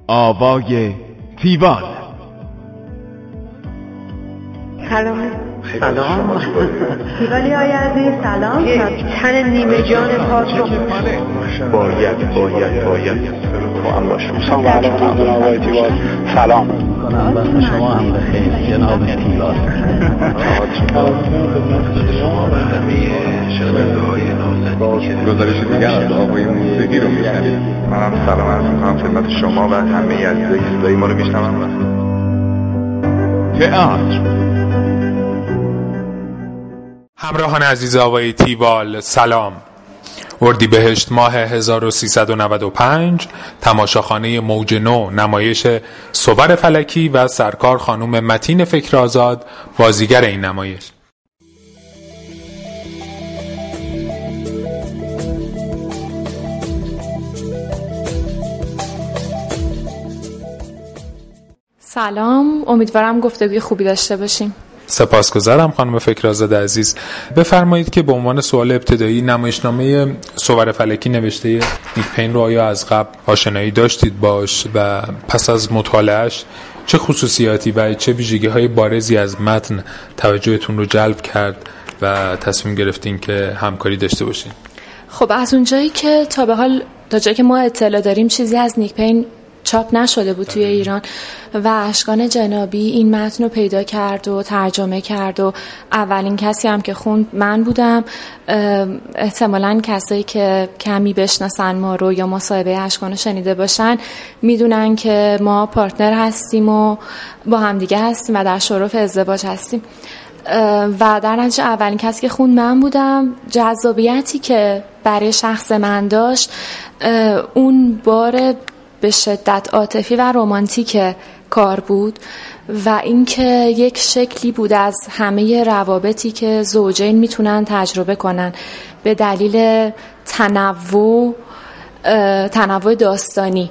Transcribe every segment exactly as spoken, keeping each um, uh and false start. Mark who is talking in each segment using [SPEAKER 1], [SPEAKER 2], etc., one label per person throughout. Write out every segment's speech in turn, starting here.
[SPEAKER 1] آوای تیوال.
[SPEAKER 2] سلام.
[SPEAKER 3] سلام
[SPEAKER 2] تیوالی های عزیز سلام.
[SPEAKER 3] یک تن نیمه جان پاک رو
[SPEAKER 4] باید باید باید با هم باشم.
[SPEAKER 5] سلام علیکم جناب آقای تیوال. سلام
[SPEAKER 6] کنم وقت شما هم بخیر جناب تیوال.
[SPEAKER 4] شما و همه شنونده های نازنینی که
[SPEAKER 7] گزارش دیگر از آقای موسیقی رو میشنید.
[SPEAKER 4] منم سلام عرض میکنم خدمت شما و همه عزیزایی که صدای ما رو میشنون.
[SPEAKER 1] تئاتر.
[SPEAKER 8] همراهان عزیز آقای تیوال سلام. اردیبهشت ماه هزار و سیصد و نود و پنج تماشاخانه موج نو نمایش صور فلکی و سرکار خانم متین فکرآزاد بازیگر این نمایش.
[SPEAKER 9] سلام، امیدوارم گفتگوی خوبی داشته باشیم.
[SPEAKER 8] سپاسگزارم خانم فکرآزاد عزیز. بفرمایید که به عنوان سوال ابتدایی نمایشنامه صور فلکی نوشته نیک پین رو آیا از قبل آشنایی داشتید باش و پس از مطالعهش چه خصوصیاتی و چه ویژگی‌های بارزی از متن توجهتون رو جلب کرد و تصمیم گرفتین که همکاری داشته باشین؟
[SPEAKER 9] خب از اونجایی که تا به حال تا جایی که ما اطلاع داریم چیزی از نیک پین چاپ نشده بود توی ایران و اشکان جنابی این متن رو پیدا کرد و ترجمه کرد و اولین کسی هم که خوند من بودم. احتمالاً کسایی که کمی بشناسن ما رو یا مصاحبه اشکان رو شنیده باشن میدونن که ما پارتنر هستیم و با همدیگه هستیم و در شرف ازدواج هستیم و در نتیجه اولین کسی که خوند من بودم. جذابیتی که برای شخص من داشت اون بار به شدت عاطفی و رمانتیک کار بود و اینکه یک شکلی بود از همه روابطی که زوجین میتونن تجربه کنن به دلیل تنوع تنوع داستانی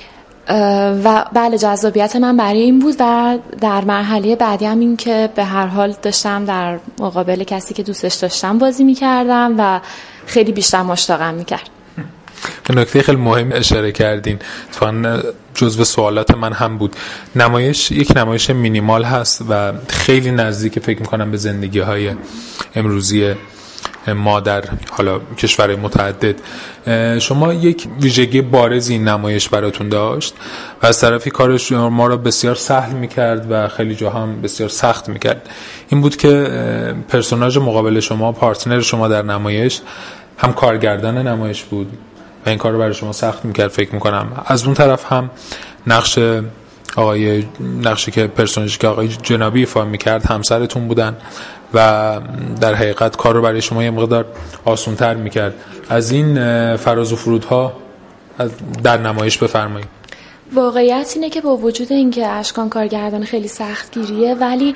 [SPEAKER 9] و بله جذابیت من برای این بود و در مرحله بعدی هم این که به هر حال داشتم در مقابل کسی که دوستش داشتم بازی میکردم و خیلی بیشتر مشتاقم میکرد.
[SPEAKER 8] به نکته خیلی مهم اشاره کردین، اتفاقاً جزو سوالات من هم بود. نمایش یک نمایش مینیمال هست و خیلی نزدیک فکر میکنم به زندگی های امروزی ما در حالا کشورهای متعدد. شما یک ویژگی بارزی این نمایش براتون داشت و از طرفی کارش ما را بسیار سهل میکرد و خیلی جا هم بسیار سخت میکرد. این بود که پرسوناژ مقابل شما، پارتنر شما در نمایش، هم کارگردان نمایش بود و این کار رو برای شما سخت میکرد فکر میکنم. از اون طرف هم نقش آقای نقشی که پرسوناژی که آقای جنابی ایفا میکرد همسرتون بودن و در حقیقت کار رو برای شما یه مقدار آسان‌تر میکرد. از این فراز و فرودها در نمایش بفرمایید.
[SPEAKER 9] واقعیت اینه که با وجود اینکه اشکان کارگردان خیلی سختگیریه ولی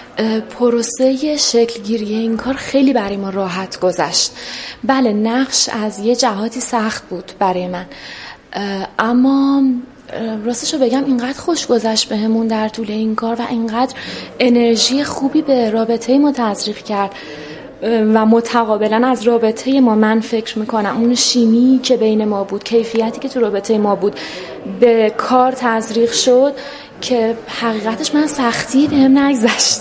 [SPEAKER 9] پروسه شکلگیری این کار خیلی برای ما راحت گذشت. بله نقش از یه جهاتی سخت بود برای من اما راستشو بگم اینقدر خوش گذشت بهمون در طول این کار و اینقدر انرژی خوبی به رابطه ما تزریق کرد و متقابلا از رابطه ما من فکر میکنم اون شیمی که بین ما بود، کیفیتی که تو رابطه ما بود به کار تزریق شد که حقیقتش من سختی بهم نگذشت.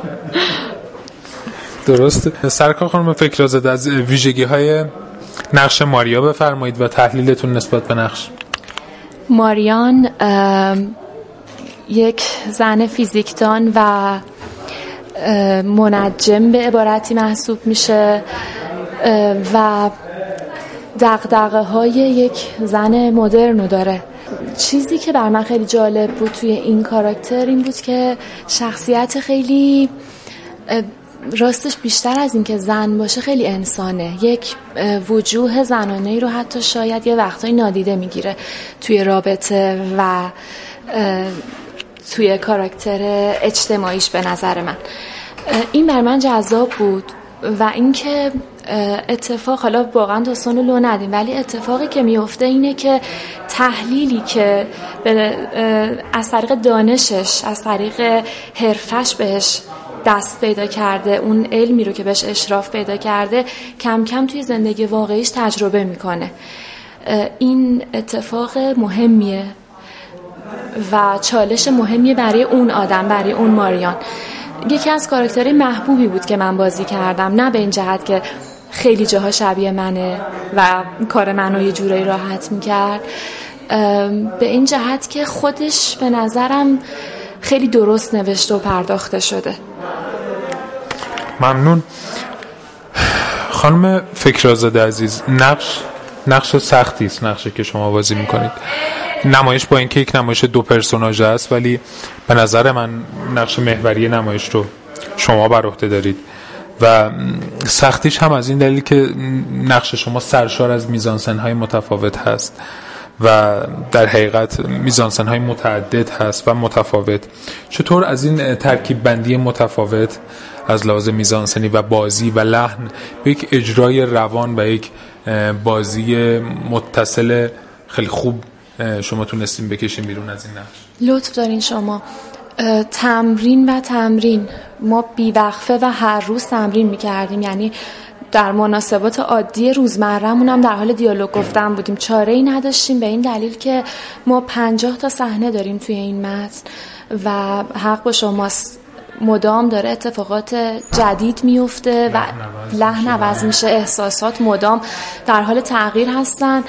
[SPEAKER 8] درست. سرکار خانم فکرآزاد از ویژگی‌های نقش ماریا بفرمایید و تحلیلتون نسبت به نقش.
[SPEAKER 9] ماریان یک زن فیزیکدان و منجم به عبارتی محسوب میشه و دغدغه‌های یک زن مدرنو داره. چیزی که بر من خیلی جالب بود توی این کاراکتر این بود که شخصیت خیلی راستش بیشتر از این که زن باشه خیلی انسانه. یک وجوه زنانه‌ای رو حتی شاید یه وقتایی نادیده میگیره توی رابطه و توی کاراکتر اجتماعیش به نظر من. این بر من جذاب بود و اینکه اتفاق حالا واقعا داستان رو لو ندیم ولی اتفاقی که میفته اینه که تحلیلی که از طریق دانشش از طریق حرفش بهش دست پیدا کرده، اون علمی رو که بهش اشراف پیدا کرده کم کم توی زندگی واقعیش تجربه میکنه. این اتفاق مهمیه و چالش مهمی برای اون آدم، برای اون ماریان. یکی از کاراکترهای محبوبی بود که من بازی کردم، نه به این جهت که خیلی جاها شبیه منه و کار منو یه جورایی راحت میکرد، به این جهت که خودش به نظرم خیلی درست نوشته و پرداخته شده.
[SPEAKER 8] ممنون. خانم فکرآزاده عزیز، نقش نقش سختی است، نقشی که شما بازی میکنید. نمایش با اینکه یک نمایش دو پرسوناژه است، ولی به نظر من نقش محوری نمایش رو شما بر عهده دارید و سختیش هم از این دلیل که نقش شما سرشار از میزانسن‌های متفاوت هست و در حقیقت میزانسن‌های متعدد هست و متفاوت. چطور از این ترکیب بندی متفاوت از لحاظ میزانسنی و بازی و لحن به یک اجرای روان و یک بازی متصل خیلی خوب شما تونستین بکشین بیرون از این نقش؟
[SPEAKER 9] لطف دارین شما. تمرین و تمرین، ما بیوقفه و هر روز تمرین میکردیم، یعنی در مناسبات عادی روزمره‌مون هم در حال دیالوگ گفتن بودیم. چاره‌ای نداشتیم به این دلیل که ما پنجاه تا صحنه داریم توی این متن و حق با شماست، مدام داره اتفاقات جدید میفته و لحن عوض میشه، احساسات مدام در حال تغییر هستن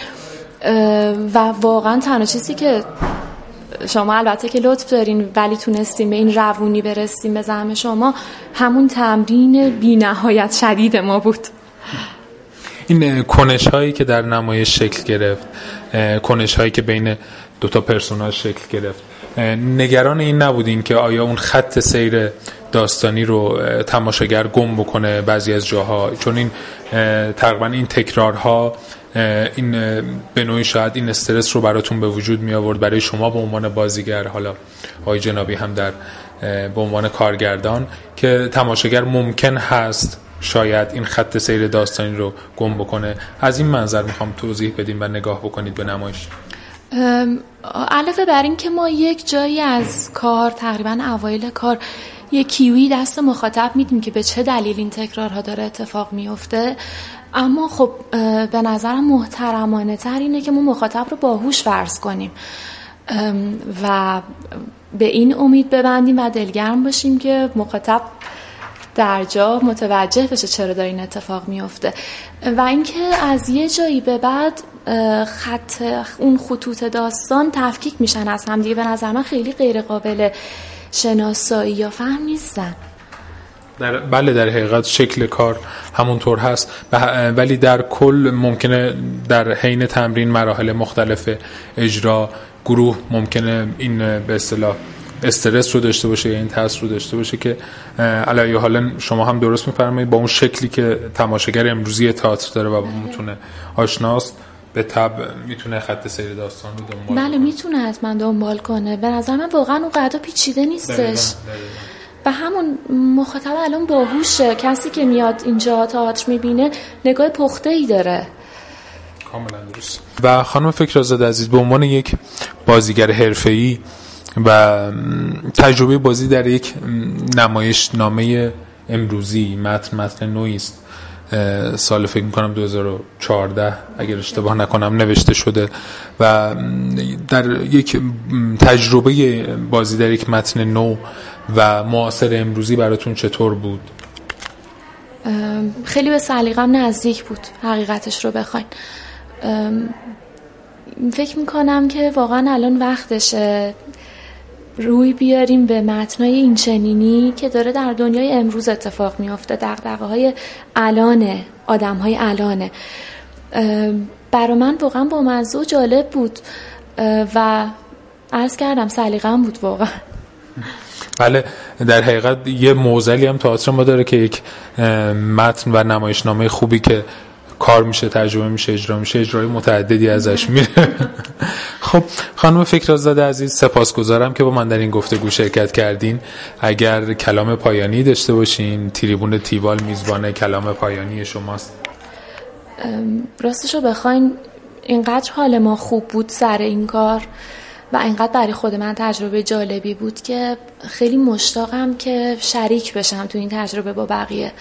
[SPEAKER 9] و واقعا تنها چیزی که شما البته که لطف دارین ولی تونستیم به این روونی برسیم به زعم شما، همون تمرین بی نهایت شدید ما بود.
[SPEAKER 8] این کنش هایی که در نمایش شکل گرفت، کنش هایی که بین دوتا پرسوناژ شکل گرفت، نگران این نبودین که آیا اون خط سیر داستانی رو تماشاگر گم بکنه بعضی از جاها؟ چون این تقریبا این تکرارها این به نوعی شاید این استرس رو براتون به وجود می آورد برای شما به عنوان بازیگر، حالا آقای جنابی هم در به عنوان کارگردان، که تماشاگر ممکن هست شاید این خط سیر داستانی رو گم بکنه. از این منظر میخوام توضیح بدیم و نگاه بکنید به نمایش.
[SPEAKER 9] علاوه بر این که ما یک جایی از کار، تقریبا اوایل کار، یک کیوی دست مخاطب میدیم که به چه دلیل این تکرارها داره اتفاق میفته، اما خب به نظرم محترمانه تر اینه که ما مخاطب رو باهوش فرض کنیم و به این امید ببندیم و دلگرم باشیم که مخاطب در جا متوجه بشه چرا داره این اتفاق میفته و اینکه از یه جایی به بعد خط اون خطوط داستان تفکیک میشن از هم دیگه. به نظر من خیلی غیر قابل شناسایی یا فهم نیستن.
[SPEAKER 8] در بله در حقیقت شکل کار همونطور هست، ولی در کل ممکنه در حین تمرین مراحل مختلف اجرا گروه ممکنه این به اصطلاح استرس رو داشته باشه یا این تاثیر رو داشته باشه که علاوه حالا شما هم درست می‌فرمایید با اون شکلی که تماشاگر امروزی تئاتر داره و میتونه آشناست، به تبع میتونه خط سیر داستان رو دنبال
[SPEAKER 9] بله میتونه حتما دنبال کنه. به نظر من واقعا اون قدر پیچیده نیستش دقیقا. دقیقا. و همون مخاطب الان باهوشه، کسی که میاد اینجا تئاتر میبینه نگاه پخته‌ای داره.
[SPEAKER 8] کاملا درست. و خانم فکرآزاده عزیز، به عنوان یک بازیگر حرفه‌ای و تجربه بازی در یک نمایش نامه امروزی، متن متن نوعی است، سال فکر میکنم دو هزار و چهارده اگر اشتباه نکنم نوشته شده و در یک تجربه بازی در یک متن نو و معاصر امروزی براتون چطور بود؟
[SPEAKER 9] خیلی به سلیقه‌ام نزدیک بود حقیقتش رو بخواین. فکر میکنم که واقعا الان وقتشه روی بیاریم به متنای این چنینی که داره در دنیای امروز اتفاق میافته، دغدغه‌های الانه، آدم‌های الانه. برای من واقعا با مزه و جالب بود و عرض کردم سلیقه‌ام بود واقعا.
[SPEAKER 8] بله در حقیقت یه معضلی هم تئاتر ما داره که یک متن و نمایشنامه خوبی که کار میشه، ترجمه میشه، اجرا میشه، اجرای متعددی ازش میره. خب خانم فکرآزاده عزیز، سپاسگزارم که با من در این گفتگو شرکت کردین. اگر کلام پایانی داشته باشین، تریبون تیوال میزبان کلام پایانی شماست.
[SPEAKER 9] راستشو بخواین اینقدر حال ما خوب بود سر این کار و اینقدر برای خود من تجربه جالبی بود که خیلی مشتاقم که شریک بشم تو این تجربه با بقیه.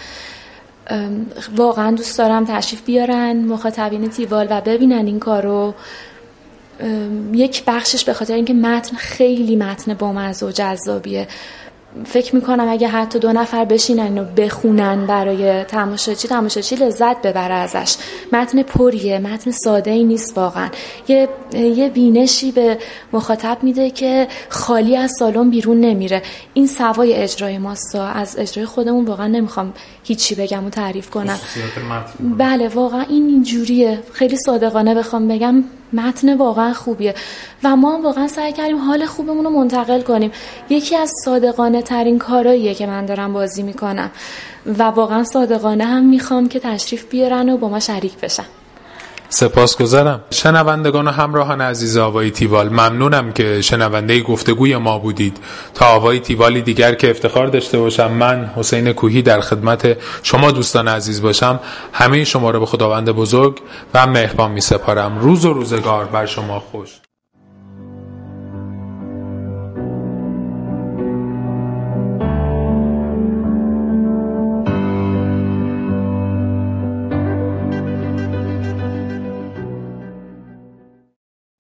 [SPEAKER 9] واقعا دوست دارم تشریف بیارن مخاطبین تیوال و ببینن این کارو یک بخشش به خاطر اینکه متن خیلی متن بامزه و جذابیه. فکر میکنم اگه حتی دو نفر بشینن و بخونن برای تماشاچی تماشاچی لذت ببره ازش. متن پریه، متن ساده ای نیست واقعا. یه یه بینشی به مخاطب میده که خالی از سالن بیرون نمیره. این سوای اجرای ماستا، از اجرای خودمون واقعا نمیخوام هیچی بگم و تعریف کنم. بله واقعا این اینجوریه. خیلی صادقانه بخوام بگم متن واقعا خوبیه و ما واقعا سعی کردیم حال خوبمون رو منتقل کنیم. یکی از صادقانه ترین کاراییه که من دارم بازی میکنم و واقعا صادقانه هم میخوام که تشریف بیارن و با ما شریک بشن.
[SPEAKER 8] سپاسگزارم. شنوندگان و همراهان عزیز آوای تیوال، ممنونم که شنونده گفتگوی ما بودید. تا آوای تیوالی دیگر که افتخار داشته باشم من حسین کوهی در خدمت شما دوستان عزیز باشم، همه شما رو به خداوند بزرگ و مهربان می سپارم. روز و روزگار بر شما خوش.